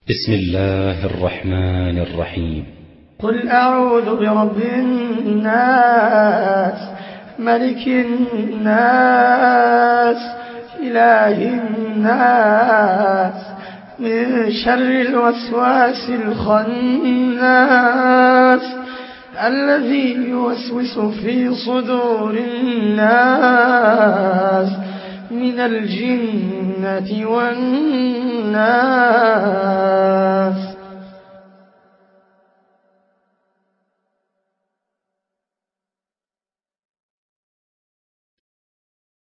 بسم الله الرحمن الرحيم. قل أعوذ برب الناس ملك الناس إله الناس من شر الوسواس الخناس الذي يوسوس في صدور الناس من الجنة والناس.